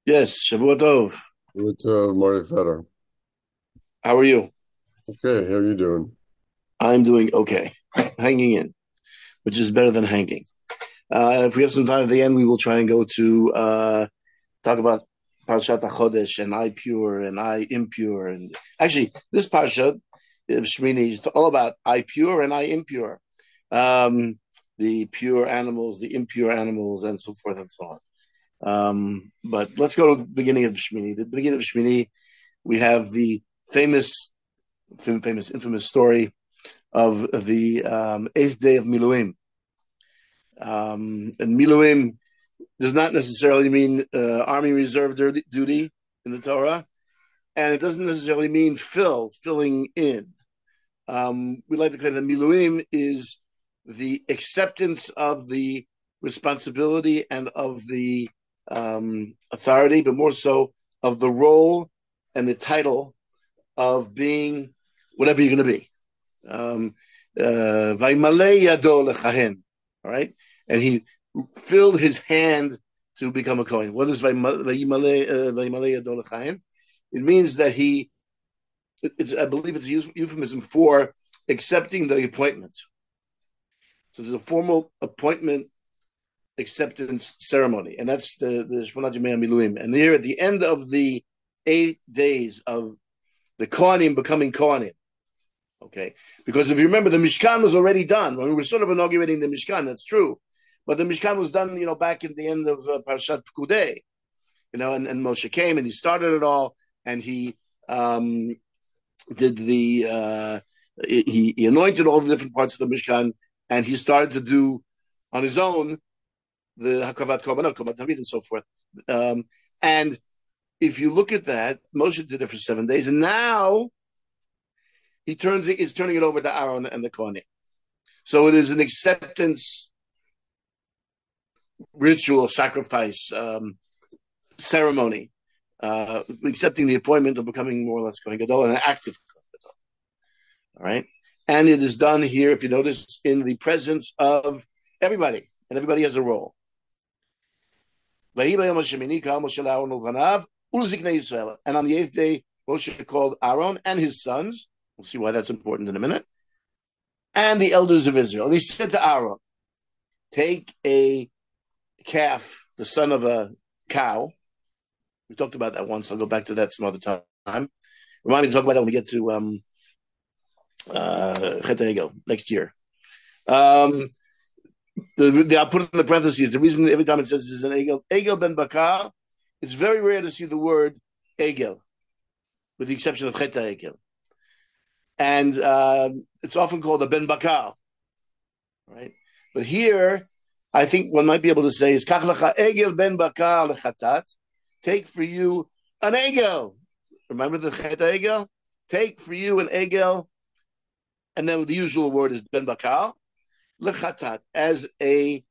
Yes, Shavua Tov. With Marty Fetter. How are you? Okay, how are you doing? I'm doing okay. Hanging in, which is better than hanging. If we have some time at the end, we will try and go to talk about Parshat HaChodesh and I pure and I impure. And actually, this Parshat of Shmini is all about I pure and I impure. The pure animals, the impure animals, and so forth and so on. But let's go to the beginning of Shmini. The beginning of Shmini, we have the infamous story of the eighth day of Miluim. And Miluim does not necessarily mean army reserve duty in the Torah, and it doesn't necessarily mean filling in. We like to claim that Miluim is the acceptance of the responsibility and of the authority, but more so of the role and the title of being whatever you're going to be. Vaymalei yado lechahen. All right, and he filled his hand to become a kohen. What is vaymalei yado lechahen? It means that I believe it's a euphemism for accepting the appointment. So there's a formal appointment acceptance ceremony, and that's the Shmonat Yemei Miluim. And here at the end of the 8 days of the Kohanim becoming Kohanim. Okay, because if you remember, the Mishkan was already done when we were sort of inaugurating the Mishkan. That's true, but the Mishkan was done, back at the end of Parashat Pekudei, and Moshe came and he started it all, and he did he anointed all the different parts of the Mishkan, and he started to do on his own the Hakavat Korbanot, Korban Tamid, and so forth. And if you look at that, Moshe did it for 7 days, and now is turning it over to Aaron and the Kohanim. So it is an acceptance ritual, sacrifice, ceremony, accepting the appointment of becoming more or less Kohen Gadol, and an active Kohen Gadol. All right, and it is done here, if you notice, in the presence of everybody, and everybody has a role. And on the eighth day, Moshe called Aaron and his sons. We'll see why that's important in a minute. And the elders of Israel. And he said to Aaron, take a calf, the son of a cow. We talked about that once. I'll go back to that some other time. Remind me to talk about that when we get to Chet Egel next year. I'll put it in the parentheses. The reason every time it says is an Egel ben Bakar, it's very rare to see the word Egel, with the exception of Chet Egel. And it's often called a ben Bakar, right? But here, I think one might be able to say is Kach lecha Egel ben Bakar lechatat. Take for you an Egel. Remember the Chet Egel? Take for you an Egel, and then the usual word is ben Bakar lechatat, as an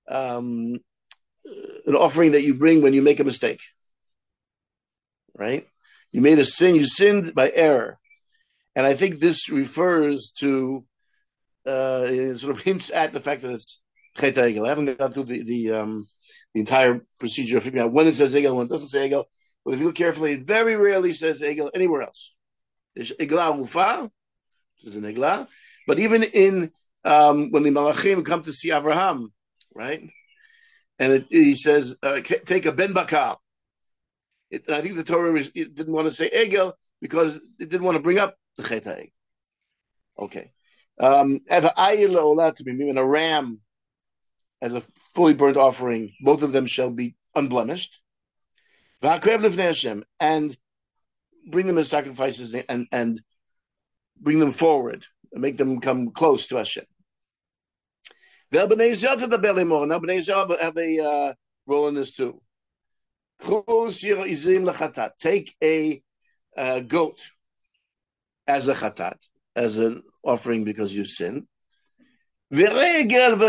offering that you bring when you make a mistake. Right? You made a sin. You sinned by error. And I think this refers to, sort of hints at the fact that it's Chet Egel. I haven't gone through the entire procedure of figuring out when it says Egel, when it doesn't say Egel. But if you look carefully, it very rarely says Egel anywhere else. There's Eglah Ufa, which is an Eglah. But even in, when the Malachim come to see Avraham, right? And he says, take a Ben Bakar. I think the Torah didn't want to say Egel because it didn't want to bring up the Chet Egel. Okay. And a ram as a fully burnt offering, both of them shall be unblemished. And bring them as sacrifices and bring them forward and make them come close to Hashem. Now, Bnei Yisrael have a role in this too. Take a goat as a chatat, as an offering because you sinned. And an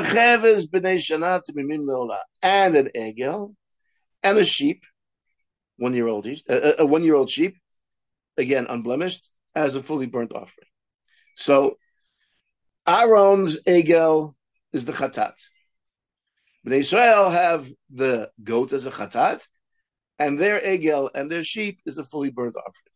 egel, and a sheep, 1-year-old each, a 1-year-old sheep, again unblemished, as a fully burnt offering. So Aaron's egel is the chatat. Bnei Israel have the goat as a chatat, and their egel and their sheep is a fully burnt offering.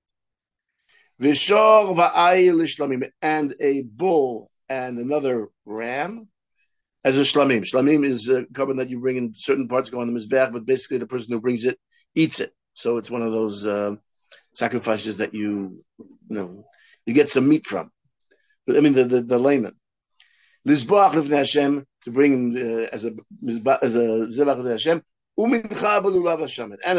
Vishor va'ayil shlamim, and a bull and another ram as a shlamim. Shlamim is a carbon that you bring in certain parts go on the mizbeach, but basically the person who brings it eats it. So it's one of those sacrifices that you get some meat from. I mean the layman. Lizbach lifnei Hashem, to bring as a zebach to Hashem, umincha b'lulav Hashem, and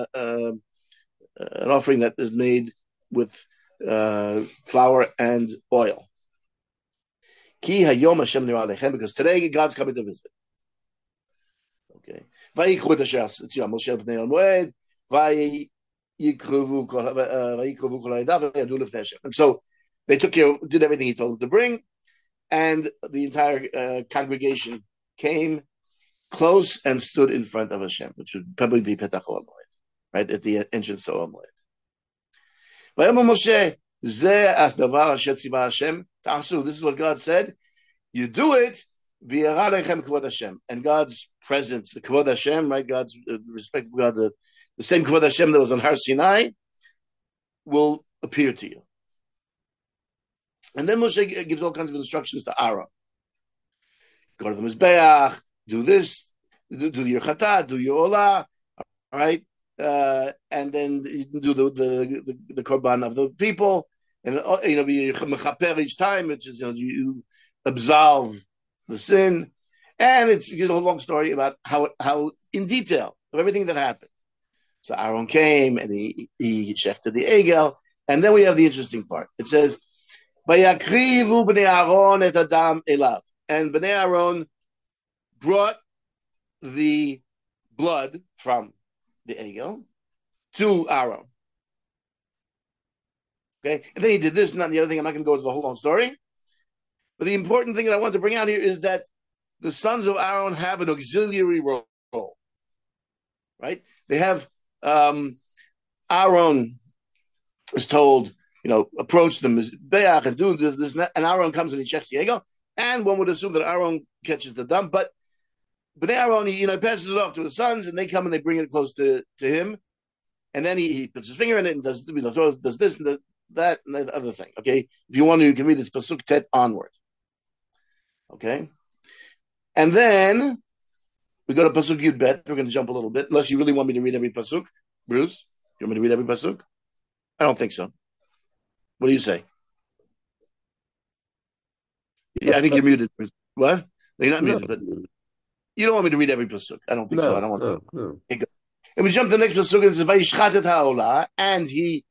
an offering that is made with flour and oil. Ki hayom Hashem nirah aleichem, because today God's coming to visit. Okay. Vayikru et asher tziyah Moshe b'nei Moed, vayikruvu kol ha'edav v'yadu lifnei Hashem. And so they did everything he told them to bring, and the entire congregation came close and stood in front of Hashem, which would probably be Petach Ol Moed, right at the entrance to Ol Moed. Vayomar Moshe, Zeh davar asher tzivah Hashem ta'asu. This is what God said. You do it, v'yara lechem kvod Hashem, and God's presence, the kvod Hashem, right? God's respect for God, the same kvod Hashem that was on Har Sinai, will appear to you. And then Moshe gives all kinds of instructions to Aaron. Go to the Mizbeach, do this, do your chata, do your olah, all right? And then do the korban of the people, and you mechaper each time, which is you absolve the sin, and it's a long story about how in detail of everything that happened. So Aaron came and he shechted the egel, and then we have the interesting part. It says, "Vayakrivu bnei Aaron et adam elav," and bnei Aaron brought the blood from the egel to Aaron. Okay, and then he did this and that and the other thing. I'm not going to go into the whole long story, but the important thing that I want to bring out here is that the sons of Aaron have an auxiliary role, right? They have Aaron is told, approach them, Beach, and do this, and that, and Aaron comes and he checks the egel, and one would assume that Aaron catches the dump, but Bnei Aaron, he passes it off to his sons, and they come and they bring it close to him, and then he puts his finger in it and does this and that and the other thing. Okay, if you want to, you can read this pasuk tet onward. Okay, and then we go to pasuk Yud Bet. We're going to jump a little bit, unless you really want me to read every pasuk. Bruce, you want me to read every pasuk? I don't think so. What do you say? Yeah, I think you're muted. What? No, you're not muted, but you don't want me to read every pasuk. I don't think so. I don't want to. No. Okay, and we jump to the next pasuk, and it says, "Vayishchat et ha'olah," and he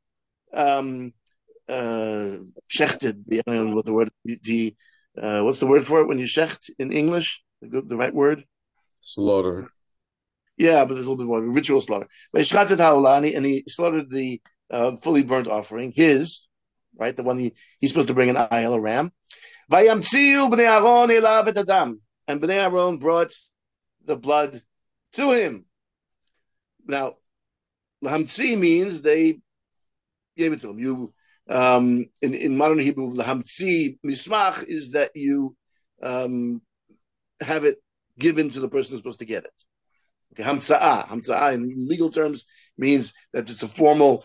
shechted. I don't know what the word. What's the word for it when you shecht in English? The right word? Slaughter. Yeah, but there's a little bit more ritual slaughter. Vayishchat et ha'olah, and he slaughtered the fully burnt offering, his, right, the one he's supposed to bring an ayil, a ram. Vayamtziu bnei Aaron elav et adam, and bnei Aaron brought the blood to him. Now, lahamtzi means they gave it to him. You, in modern Hebrew, lahamtzi mismach is that you have it given to the person who's supposed to get it. Okay, hamtza'ah in legal terms means that it's a formal,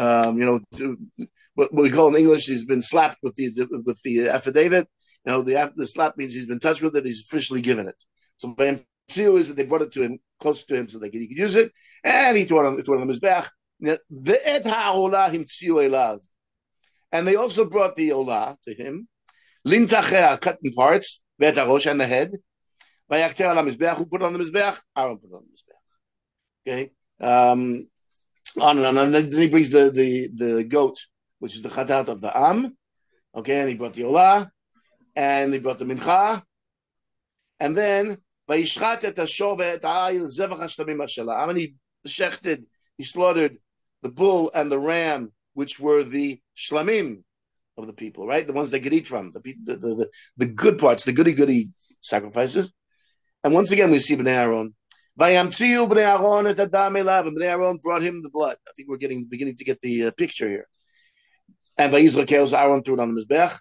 what we call in English, he's been slapped with the affidavit. The slap means he's been touched with it. He's officially given it. So B'Tziu is that they brought it to him, close to him, so he could use it, and he tore it on the Mizbeach. Ve'et ha'olah himtziu elav, and they also brought the olah to him. Lintachea, cut in parts. Ve'et ha'rosh, and the head. Vayakter ala Mizbeach, who put it on the Mizbeach? Aaron put it on the Mizbeach. Okay. On and on, and then he brings the goat, which is the chatat of the am. Okay, and he brought the olah, and he brought the mincha, and then vayishchat et hashor ve'et ha'ayil zevach hashlamim hashela. And he shechted, he slaughtered the bull and the ram, which were the shlamim of the people, right? The ones they could eat from, the good parts, the goody sacrifices. And once again, we see Bnei Aaron. Vayamtziu bnei Aaron et adam elav, and Bnei Aaron brought him the blood. I think we're beginning to get the picture here. And vayizrakel, Aaron threw it on the mizbech.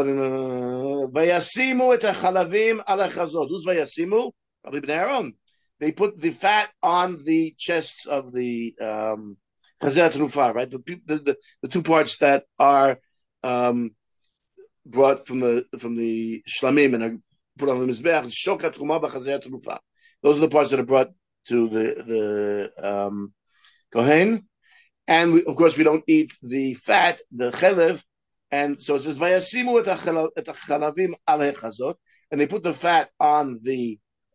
Vayasimu et hachalavim ala chazot. Who's vayasimu? Probably Bnei Aaron. they put the fat on the chests of the Chazeret Rufa, right? The two parts that are brought from the shlamim and are put on the mizbeach. Shokat Truma b'Chazeret Rufa. Those are the parts that are brought to the kohen, and of course we don't eat the fat, the chelev, and so it says vayasimu et hachalavim al hechazot, and they put the fat on the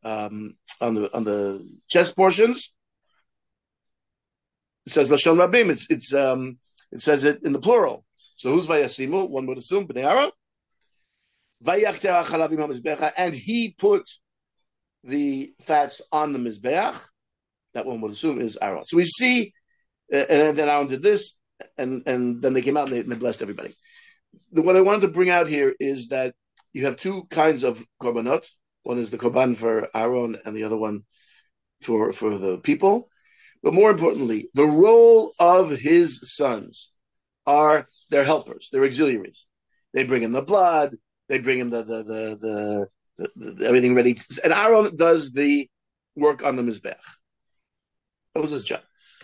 chest portions. It says lashon rabim. It says it in the plural. So who's vayasimu? One would assume bnei Aaron. Vayakter hachalavim hamizbecha, and he put the fats on the mizbeach. That one would assume is Aaron. So we see, and then Aaron did this, and then they came out and they blessed everybody. What I wanted to bring out here is that you have two kinds of korbanot. One is the korban for Aaron, and the other one for the people. But more importantly, the role of his sons are their helpers, their auxiliaries. They bring in the blood, they bring in the everything ready, and Aaron does the work on the mizbeach. That was his job.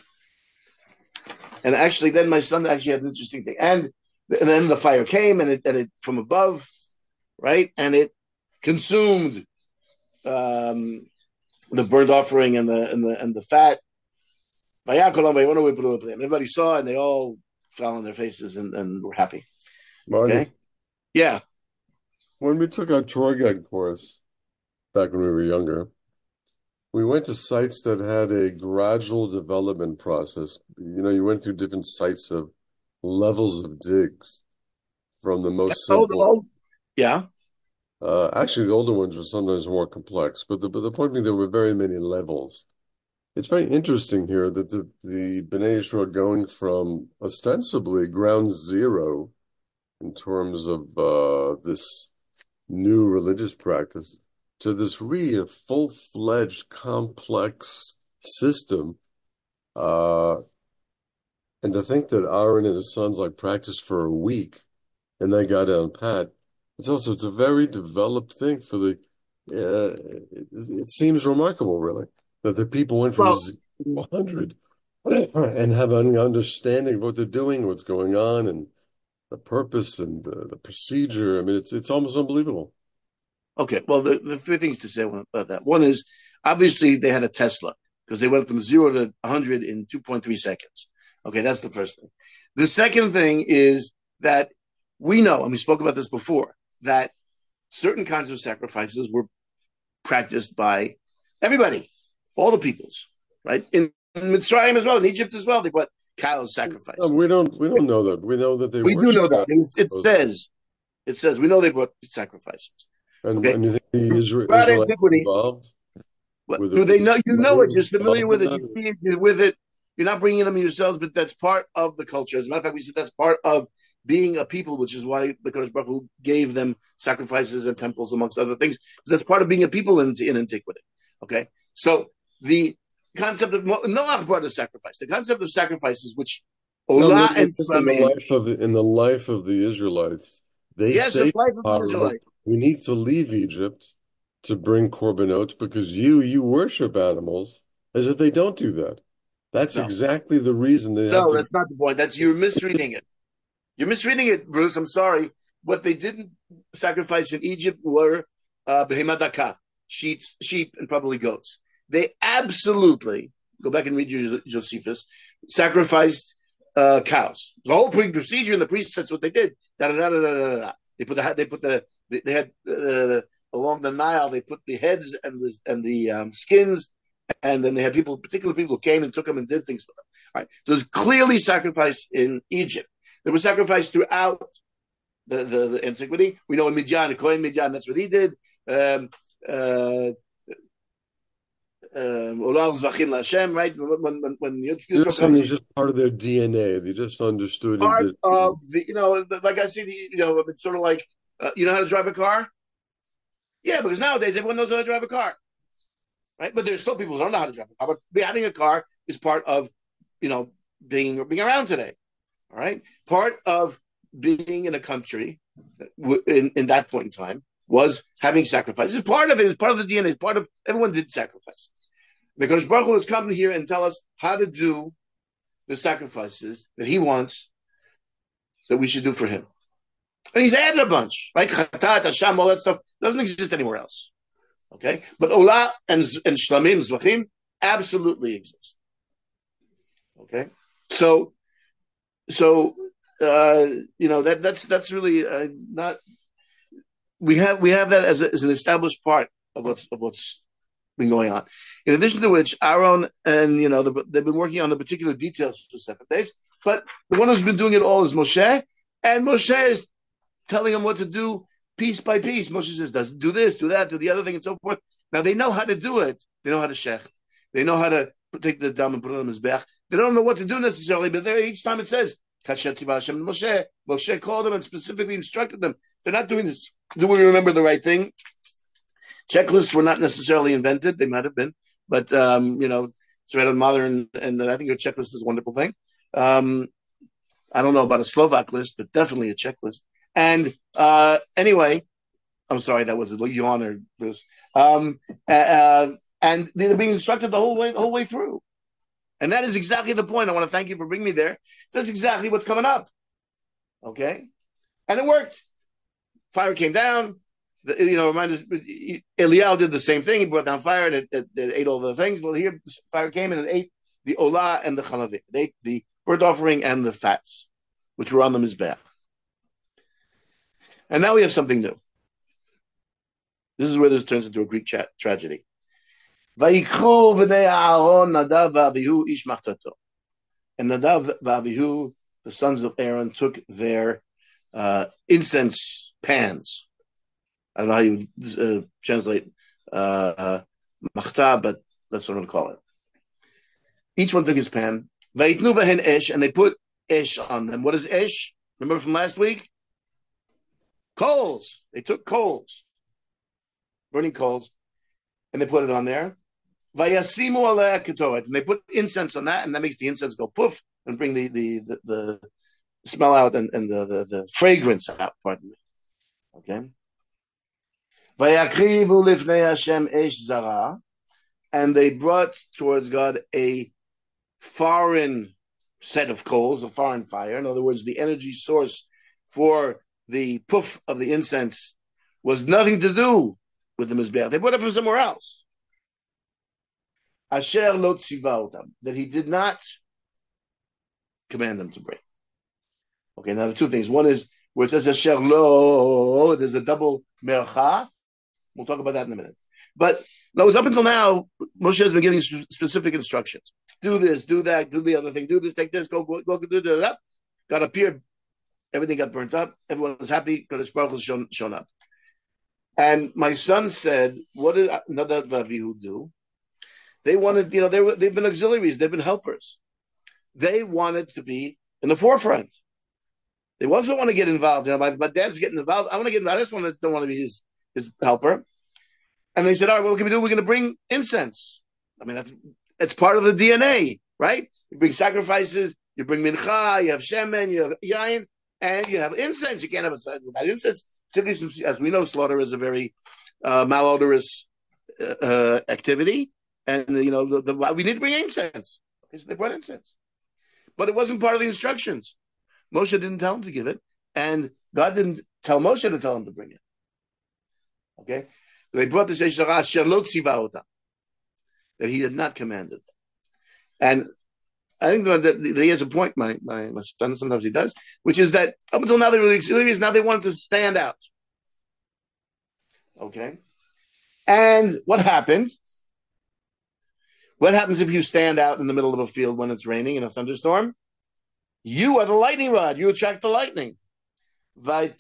And actually, then my son actually had an interesting thing, and then the fire came, and it from above, right, and it consumed the burnt offering and the fat. Everybody saw, and they all fell on their faces and were happy. Marty, okay, yeah. When we took our tour guide course back when we were younger, we went to sites that had a gradual development process. You went through different sites of levels of digs from the most simple. Yeah. Actually, the older ones were sometimes more complex, but the point being there were very many levels. It's very interesting here that the Bnei Yisrael are going from ostensibly ground zero in terms of this new religious practice to this really full-fledged, complex system. And to think that Aaron and his sons practiced for a week and they got down pat, it's a very developed thing for the, it seems remarkable, really, that the people went from 0 to 100 and have an understanding of what they're doing, what's going on, and the purpose and the procedure. I mean, it's almost unbelievable. Okay, well, the three things to say about that. One is, obviously, they had a Tesla, because they went from 0 to 100 in 2.3 seconds. Okay, that's the first thing. The second thing is that we know, and we spoke about this before, that certain kinds of sacrifices were practiced by everybody, all the peoples, right? In Mitzrayim as well, in Egypt as well, they brought cow sacrifices. No, we don't know that. We know that they. We do know that. It says we know they brought sacrifices. And, okay? And you think the Israelites involved? Do they know? You know it. You're familiar with it. You see it with it. You're not bringing them yourselves, but that's part of the culture. As a matter of fact, we said that's part of being a people, which is why the Kodesh Baruch Hu gave them sacrifices and temples, amongst other things. That's part of being a people in antiquity. Okay, so the concept of Noach brought a sacrifice. The concept of sacrifices, which Olah and in the life of the Israelites, they say we need to leave Egypt to bring korbanot because you worship animals, as if they don't do that. That's exactly the reason they have to. That's not the point. You're misreading it. You're misreading it, Bruce. I'm sorry. What they didn't sacrifice in Egypt were behemadaka, sheep, and probably goats. They absolutely, go back and read Josephus, sacrificed cows. The whole procedure, and the priest says what they did. They had along the Nile. They put the heads and the skins, and then they had particular people who came and took them and did things with them. All right. So there's clearly sacrifice in Egypt. There was sacrifice throughout the antiquity. We know in Midian, the Kohen Midian, that's what he did. Olah Zvachim Hashem, right? When it's just part of their DNA. They just understood part of the, like I see, it's sort of like you know how to drive a car. Yeah, because nowadays everyone knows how to drive a car, right? But there's still people who don't know how to drive a car. But having a car is part of being around today. All right, part of being in a country in that point in time was having sacrifices. Part of it is part of the DNA. Part of everyone did sacrifices. The Kodesh Baruch Hu has come here and tell us how to do the sacrifices that He wants that we should do for Him. And He's added a bunch, right? Chatat, Hasham, all that stuff doesn't exist anywhere else. Okay? But Olah and Shlamim, Zvachim, absolutely exist. Okay? So that's really not. We have that as an established part of what's been going on. In addition to which, Aaron and they've been working on the particular details for 7 days. But the one who's been doing it all is Moshe, and Moshe is telling them what to do piece by piece. Moshe says, "Does do this, do that, do the other thing, and so forth." Now they know how to do it. They know how to shech. They know how to take the dam and put it on his back. They don't know what to do necessarily, but there each time it says, Moshe. Moshe called them and specifically instructed them. They're not doing this. Do we remember the right thing? Checklists were not necessarily invented. They might have been, but it's right on modern, and I think your checklist is a wonderful thing. I don't know about a Slovak list, but definitely a checklist. And anyway, I'm sorry, that was a yawn or Bruce. And they're being instructed the whole way through. And that is exactly the point. I want to thank you for bringing me there. That's exactly what's coming up. Okay? And it worked. Fire came down. Remind us, Eliyahu did the same thing. He brought down fire and it ate all the things. Well, here, fire came and it ate the olah and the chalavim. It ate the burnt offering and the fats, which were on the mizbeach. And now we have something new. This is where this turns into a Greek tragedy. Vayikchu v'nei Aaron Nadav v'Avihu ish machtato. And Nadav v'Avihu, the sons of Aaron, took their incense pans. I don't know how you translate machta, but that's what I'm going to call it. Each one took his pan. Vayitnu v'hen esh, and they put esh on them. What is esh? Remember from last week? Coals. They took coals, burning coals, and they put it on there. Vayasimu aleh ketoret, and they put incense on that, and that makes the incense go poof and bring the smell out and the fragrance out. Pardon me. Okay. Vayakrivu lifnei Hashem esh zara, and they brought towards God a foreign set of coals, a foreign fire. In other words, the energy source for the poof of the incense was nothing to do with the mizbeach. They brought it from somewhere else. Asher lo tziva otam, that he did not command them to bring. Okay, now the two things. One is where it says Asher lo, there's a double mercha. We'll talk about that in a minute. But no, up until now, Moshe has been giving specific instructions. Do this, do that, do the other thing, do this, take this, go, do that. God appeared, everything got burnt up, everyone was happy, Kodesh Baruch Hu shown up. And my son said, what did Nadav v'Avihu do? They wanted, they've been auxiliaries, they've been helpers. They wanted to be in the forefront. They also want to get involved. My dad's getting involved. I want to get involved. I just don't want to be his helper. And they said, all right, what can we do? We're going to bring incense. I mean, it's part of the DNA, right? You bring sacrifices, you bring mincha, you have shemen, you have yain, and you have incense. You can't have a without incense. Particularly since, as we know, slaughter is a very malodorous activity. And, we need to bring incense. Okay, so they brought incense. But it wasn't part of the instructions. Moshe didn't tell him to give it. And God didn't tell Moshe to tell him to bring it. Okay? They brought this that he had not commanded. And I think that he has a point, my son, sometimes he does, which is that up until now they were auxiliaries, now they wanted to stand out. Okay? And what happened? What happens if you stand out in the middle of a field when it's raining in a thunderstorm? You are the lightning rod. You attract the lightning. And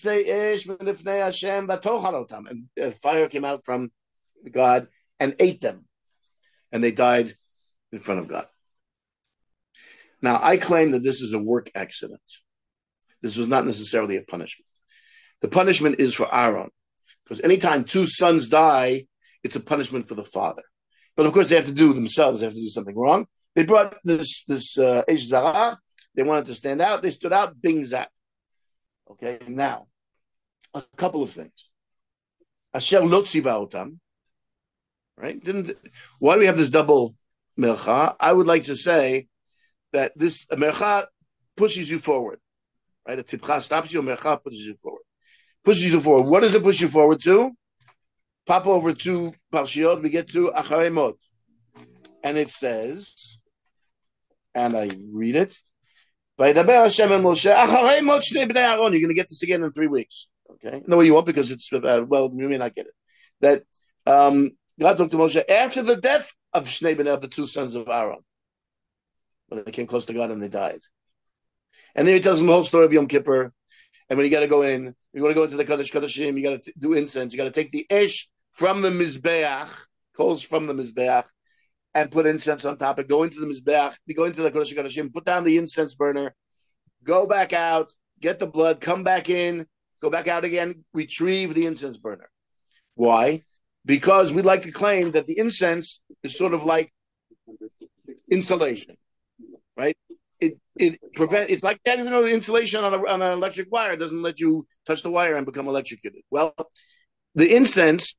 fire came out from God and ate them. And they died in front of God. Now, I claim that this is a work accident. This was not necessarily a punishment. The punishment is for Aaron. Because anytime two sons die, it's a punishment for the father. But of course, they have to do themselves. They have to do something wrong. They brought this Eish Zara. They wanted to stand out. They stood out. Bing, zap. Okay, now, a couple of things. Asher lo tziva otam. right? Didn't why do we have this double melcha? I would like to say that this melcha pushes you forward, right? A tipcha stops you, a melcha pushes you forward. Pushes you forward. What does it push you forward to? Pop over to Parshiot, we get to Acharei Mot. And it says, and I read it, Vaydaber Hashem and Moshe, Acharei Mot Shnei Bnei Aaron. You're going to get this again in 3 weeks. Okay? No, you won't because it's, well, you may not get it. That God talked to Moshe after the death of Shnei Bnei, of the 2 sons of Aaron, when they came close to God and they died. And then he tells them the whole story of Yom Kippur. And when you got to go in, you want to go into the Kodesh Kodeshim, you got to do incense, you got to take the Ish from the Mizbeach, coals from the Mizbeach, and put incense on top. And go into the Mizbeach, you go into the Kodesh Kodeshim, put down the incense burner, go back out, get the blood, come back in, go back out again, retrieve the incense burner. Why? Because we like to claim that the incense is sort of like insulation, right? It's like that, the insulation on an electric wire doesn't let you touch the wire and become electrocuted. Well, the incense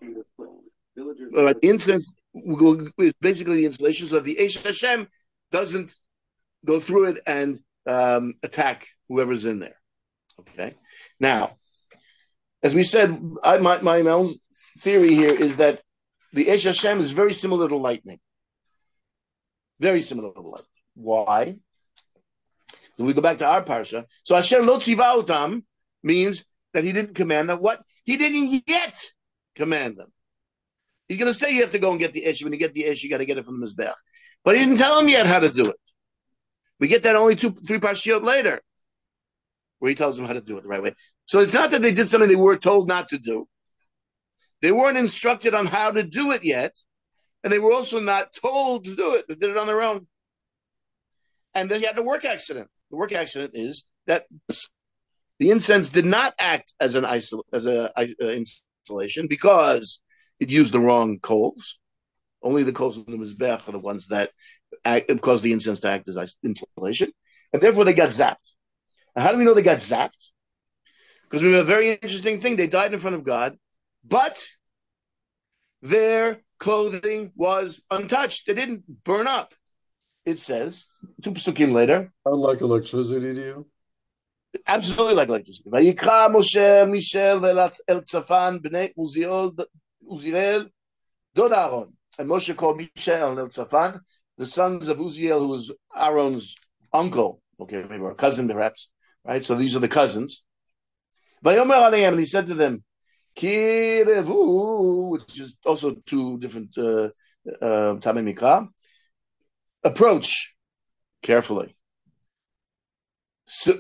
is basically the insulation, so the Eish Hashem doesn't go through it and attack whoever's in there. Okay. Now, as we said, my own theory here is that the Eish Hashem is very similar to lightning. Very similar to lightning. Why? So we go back to our parsha. So Asher lo tziva otam means that he didn't command them. What? He didn't yet command them. He's going to say you have to go and get the ish. When you get the ish, you got to get it from the Mizbeach. But he didn't tell them yet how to do it. We get that only 2-3 parshiot later, where he tells them how to do it the right way. So it's not that they did something they were told not to do. They weren't instructed on how to do it yet, and they were also not told to do it. They did it on their own. And then you had the work accident. The work accident is that the incense did not act as an insulation because it used the wrong coals. Only the coals of the Mizbeach are the ones that cause the incense to act as insulation. And therefore they got zapped. Now, how do we know they got zapped? Because we have a very interesting thing. They died in front of God, but their clothing was untouched. They didn't burn up. It says, 2 psukim later. Unlike electricity to you? Absolutely like electricity. Vayikra Moshe Mishel el Tzafan b'nei Uziel dod Aaron. And Moshe called Mishel el Tzafan, the sons of Uziel, who was Aaron's uncle, okay, maybe a cousin perhaps, right? So these are the cousins. Vayomer aleim, and he said to them, Kirevu, which is also 2 different Tamei Mikra. Approach carefully. Take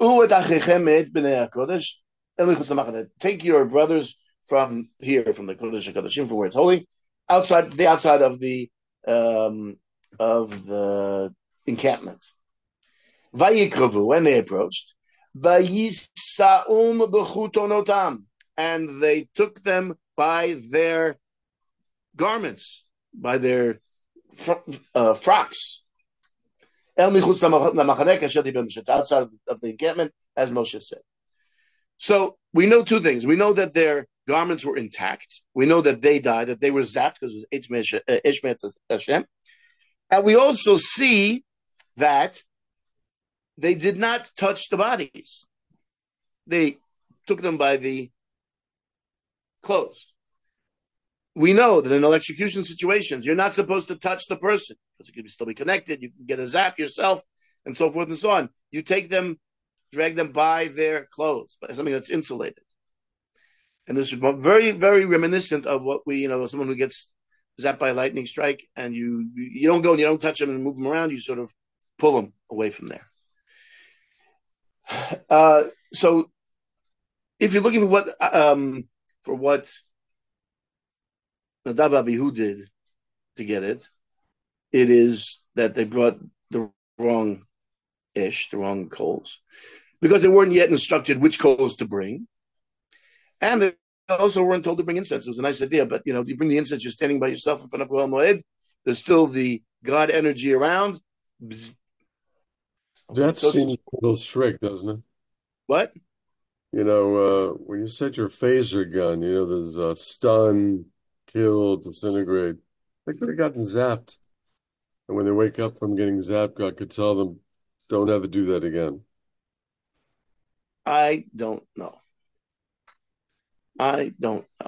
your brothers from here, from the Kodesh HaKodeshim, from where it's holy, outside of the encampment. Vayikravu, and they approached. Vayisaum b'chutonotam, and they took them by their garments, by their frocks. Outside of the encampment, as Moshe said. So we know 2 things. We know that their garments were intact. We know that they died, that they were zapped because it was Ishmael Hashem. And we also see that they did not touch the bodies. They took them by the clothes. We know that in electrocution situations, you're not supposed to touch the person because it could still be connected. You can get a zap yourself and so forth and so on. You take them, drag them by their clothes, by something that's insulated. And this is very, very reminiscent of what we, someone who gets zapped by a lightning strike and you don't go and you don't touch them and move them around. You sort of pull them away from there. So if you're looking for what Nadav Avihu did to get it, it is that they brought the wrong ish, the wrong coals, because they weren't yet instructed which coals to bring. And they also weren't told to bring incense. It was a nice idea, but if you bring the incense, you're standing by yourself in front of Ohel Moed. There's still the God energy around. That seems a little strict, doesn't it? What? When you set your phaser gun, there's stun, kill, disintegrate. They could have gotten zapped. And when they wake up from getting zapped, God could tell them, don't ever do that again. I don't know. I don't know.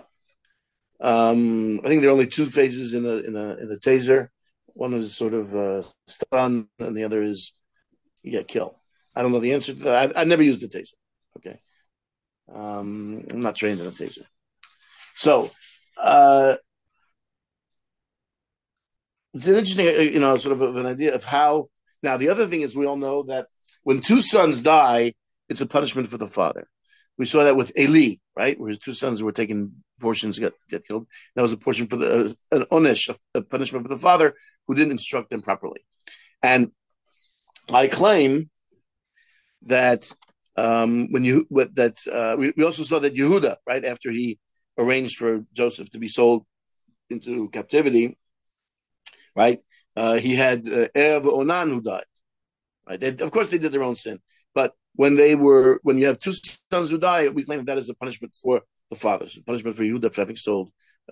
I think there are only two phases in a taser. One is sort of stun, and the other is you get killed. I don't know the answer to that. I've never used a taser. Okay, I'm not trained in a taser. So it's an interesting, sort of an idea of how. Now, the other thing is we all know that when two sons die, it's a punishment for the father. We saw that with Eli, right, where his two sons were taking portions to get killed. That was a portion for an onesh, a punishment for the father who didn't instruct them properly. And I claim that we also saw that Yehuda, right, after he arranged for Joseph to be sold into captivity, right, he had Erev Onan who died. Right, of course they did their own sin, but when you have two sons who die, we claim that is a punishment for the fathers, a punishment for Yehuda for having sold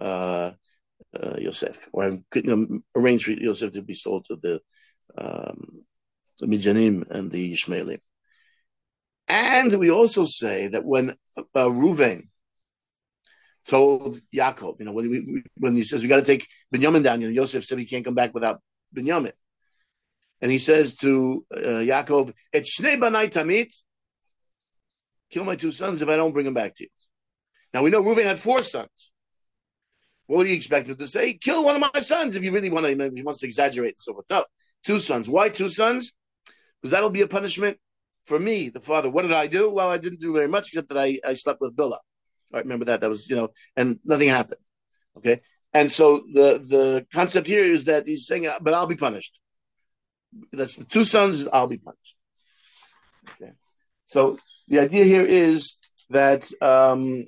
Yosef, or arranged for Yosef to be sold to the Midianim and the Ishmaelim. And we also say that when Reuven told Yaakov, when he says we got to take Binyamin down, Yosef said he can't come back without Binyamin. And he says to Yaakov, "Et shnei banai tamit, kill my two sons if I don't bring them back to you." Now we know Reuven had four sons. What would he expect him to say? Kill one of my sons if you really want to. If he wants to exaggerate and so forth. No, two sons. Why two sons? Because that'll be a punishment for me, the father. What did I do? Well, I didn't do very much except that I slept with Bilhah. I remember that. That was and nothing happened. Okay, and so the concept here is that he's saying, but I'll be punished. That's the two sons, I'll be punished. Okay. So the idea here is that Nadav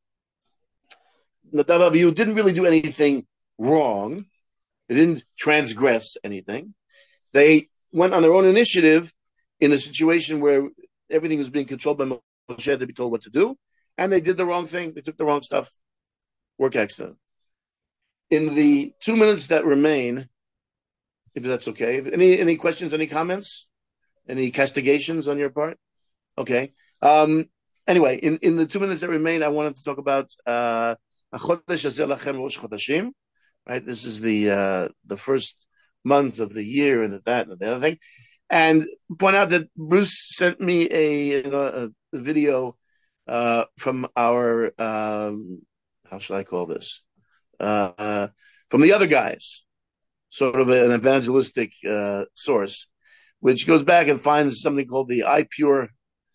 Avihu didn't really do anything wrong. They didn't transgress anything. They went on their own initiative in a situation where everything was being controlled by Moshe to be told what to do, and they did the wrong thing. They took the wrong stuff. Work accident. In the 2 minutes that remain, if that's okay. Any questions, any comments, any castigations on your part? Okay. Anyway, in the 2 minutes that remain, I wanted to talk about Chodesh Hazeh Lachem Rosh Chodashim. Right, this is the first month of the year, and that and the other thing, and point out that Bruce sent me a video from our how shall I call this from the other guys. Sort of an evangelistic source, which goes back and finds something called the iPure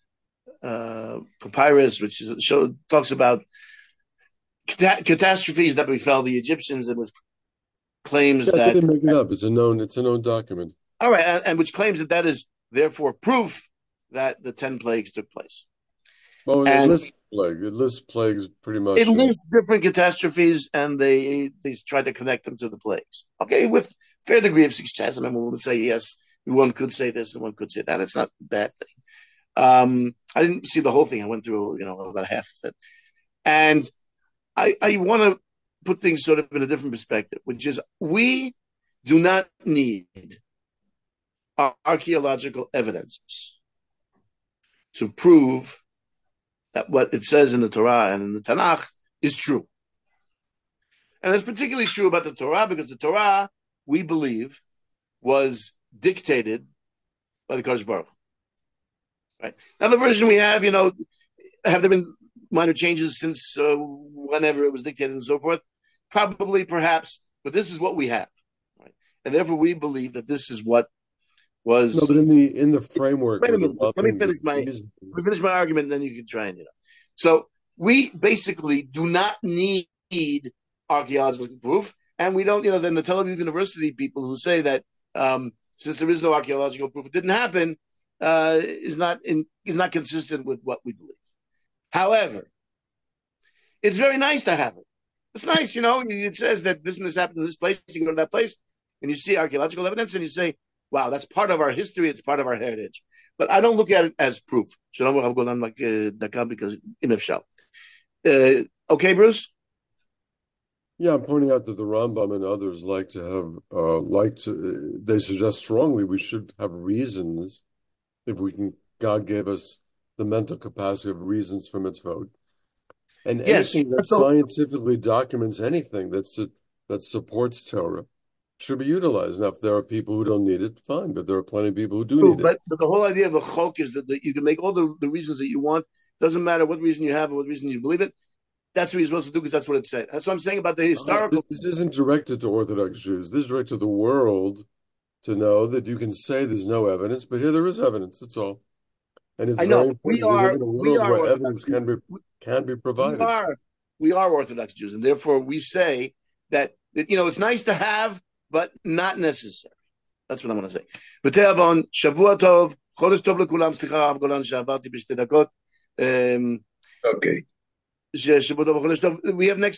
papyrus, which talks about catastrophes that befell the Egyptians, and which claims that they didn't make it up. It's a known document. All right, and which claims that is therefore proof that the 10 plagues took place. Well, it lists plagues pretty much. It lists different catastrophes, and they try to connect them to the plagues. Okay, with fair degree of success. I mean, one would say yes, one could say this, and one could say that. It's not a bad thing. I didn't see the whole thing. I went through, about half of it, and I want to put things sort of in a different perspective, which is we do not need archaeological evidence to prove that what it says in the Torah and in the Tanakh is true. And it's particularly true about the Torah because the Torah, we believe, was dictated by the Kadosh Baruch Hu. Right? Now, the version we have, have there been minor changes since whenever it was dictated and so forth? Probably, perhaps, but this is what we have. Right? And therefore, we believe that this is what was. No, but in the framework. Wait a minute. Let me finish my argument, and then you can try and So we basically do not need archaeological proof, and we don't. Then the Tel Aviv University people who say that since there is no archaeological proof, it didn't happen, is not consistent with what we believe. However, it's very nice to have it. It's nice, It says that this and this happened in this place. You can go to that place, and you see archaeological evidence, and you say, wow, that's part of our history. It's part of our heritage. But I don't look at it as proof. Because okay, Bruce? Yeah, I'm pointing out that the Rambam and others they suggest strongly we should have reasons if we can. God gave us the mental capacity of reasons for mitzvot, and Yes. anything that So scientifically documents anything that supports Torah should be utilized. Now, if there are people who don't need it, fine, but there are plenty of people who do true, need it. but the whole idea of a chok is that you can make all the reasons that you want. Doesn't matter what reason you have or what reason you believe it. That's what you're supposed to do because that's what it said. That's what I'm saying about the This, historical. this isn't directed to Orthodox Jews. This is directed to the world to know that you can say there's no evidence, but here there is evidence. That's all. And it's I know very we important. We live are in a we world are where Orthodox evidence Jews. can be We provided. are we are Orthodox Jews, and therefore we say that it's nice to have, but not necessary. That's what I'm going to say. B'tei Avon, Shavua Tov, Chodesh Tov lekulam. Slicha Rav Golan שעברתי בשתי דקות. Okay. שבוע טוב וחודש טוב. We have next